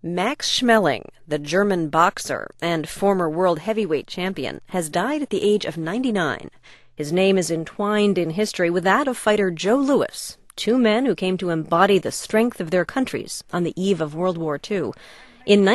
Max Schmeling, the German boxer and former world heavyweight champion, has died at the age of 99. His name is entwined in history with that of fighter Joe Louis, two men who came to embody the strength of their countries on the eve of World War II. In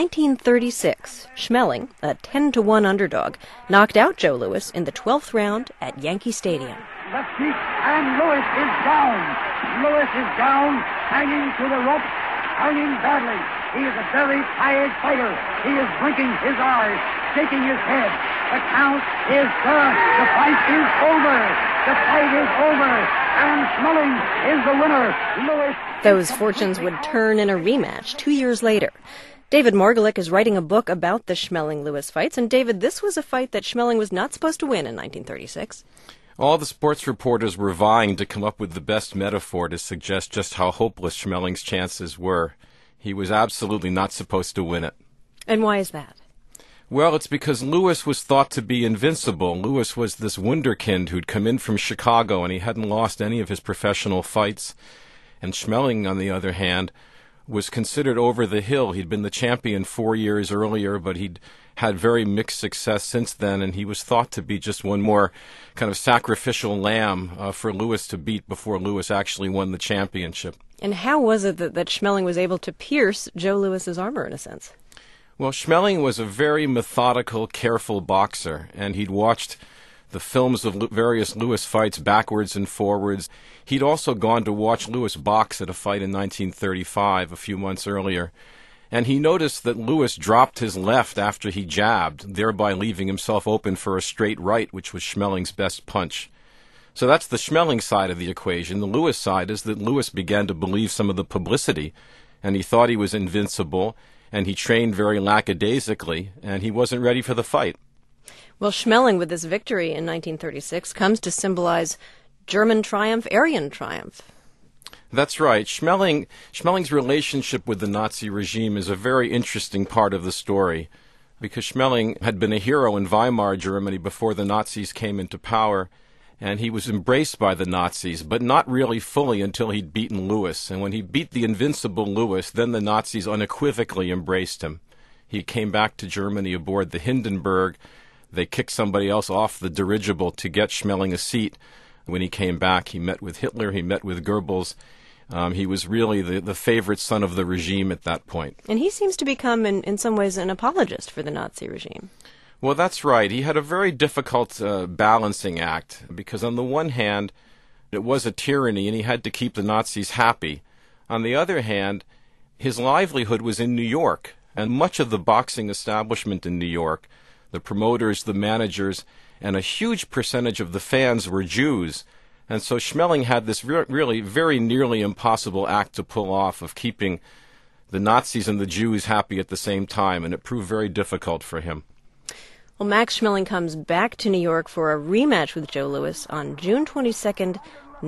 1936, Schmeling, a 10-1 underdog, knocked out Joe Louis in the 12th round at Yankee Stadium. The kick, and Louis is down. Louis is down, hanging to the rope, hanging badly. He is a very tired fighter. He is blinking his eyes, shaking his head. The count is done. The fight is over. The fight is over. And Schmeling is the winner. Louis. Those fortunes would turn in a rematch 2 years later. David Margolick is writing a book about the Schmeling-Louis fights. And David, this was a fight that Schmeling was not supposed to win in 1936. All the sports reporters were vying to come up with the best metaphor to suggest just how hopeless Schmeling's chances were. He was absolutely not supposed to win it. And why is that? Well, it's because Louis was thought to be invincible. Louis was this wunderkind who'd come in from Chicago, and he hadn't lost any of his professional fights. And Schmeling, on the other hand, was considered over the hill. He'd been the champion 4 years earlier, but he'd had very mixed success since then, and he was thought to be just one more kind of sacrificial lamb for Louis to beat before Louis actually won the championship. And how was it that Schmeling was able to pierce Joe Louis's armor, in a sense? Well, Schmeling was a very methodical, careful boxer, and he'd watched the films of various Louis fights backwards and forwards. He'd also gone to watch Louis box at a fight in 1935, a few months earlier, and he noticed that Louis dropped his left after he jabbed, thereby leaving himself open for a straight right, which was Schmeling's best punch. So that's the Schmeling side of the equation. The Louis side is that Louis began to believe some of the publicity, and he thought he was invincible, and he trained very lackadaisically, and he wasn't ready for the fight. Well, Schmeling, with this victory in 1936, comes to symbolize German triumph, Aryan triumph. That's right. Schmeling's relationship with the Nazi regime is a very interesting part of the story, because Schmeling had been a hero in Weimar Germany before the Nazis came into power, and he was embraced by the Nazis, but not really fully until he'd beaten Louis. And when he beat the invincible Louis, then the Nazis unequivocally embraced him. He came back to Germany aboard the Hindenburg. They kicked somebody else off the dirigible to get Schmeling a seat. When he came back, he met with Hitler, he met with Goebbels. He was really the favorite son of the regime at that point. And he seems to become, in some ways, an apologist for the Nazi regime. Well, that's right. He had a very difficult balancing act, because on the one hand, it was a tyranny and he had to keep the Nazis happy. On the other hand, his livelihood was in New York, and much of the boxing establishment in New York, the promoters, the managers, and a huge percentage of the fans were Jews. And so Schmeling had this really very nearly impossible act to pull off of keeping the Nazis and the Jews happy at the same time, and it proved very difficult for him. Well, Max Schmeling comes back to New York for a rematch with Joe Louis on June 22nd,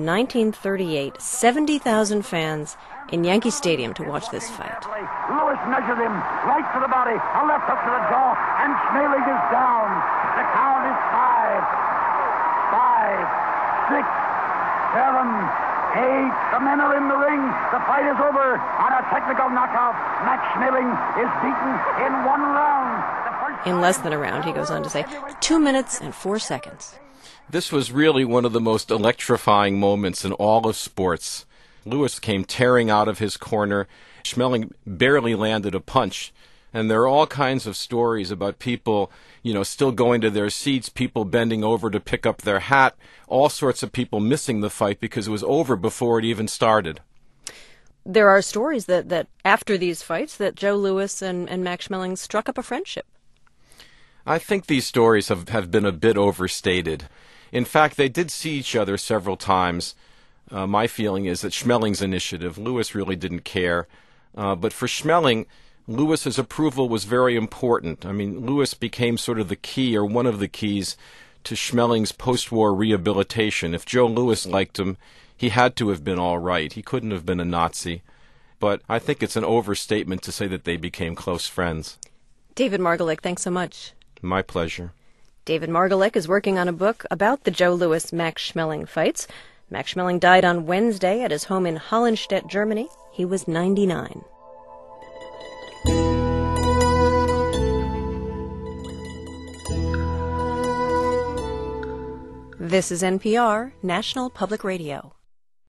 1938. 70,000 fans in Yankee Stadium to watch this fight. Louis measured him right to the body, a left hook to the jaw, and Schmeling is down. The count is 5, 6, 7, 8. The men are in the ring. The fight is over on a technical knockout. Max Schmeling is beaten in 1 round. In less than a round, he goes on to say, 2 minutes and 4 seconds. This was really one of the most electrifying moments in all of sports. Louis came tearing out of his corner. Schmeling barely landed a punch. And there are all kinds of stories about people, still going to their seats, people bending over to pick up their hat, all sorts of people missing the fight because it was over before it even started. There are stories that after these fights, that Joe Louis and Max Schmeling struck up a friendship. I think these stories have been a bit overstated. In fact, they did see each other several times. My feeling is that Schmeling's initiative, Louis really didn't care. But for Schmeling, Louis's approval was very important. I mean, Louis became sort of the key, or one of the keys, to Schmeling's post-war rehabilitation. If Joe Louis liked him, he had to have been all right. He couldn't have been a Nazi. But I think it's an overstatement to say that they became close friends. David Margolick, thanks so much. My pleasure. David Margolick is working on a book about the Joe Louis-Max Schmeling fights. Max Schmeling died on Wednesday at his home in Hollenstedt, Germany. He was 99. This is NPR, National Public Radio.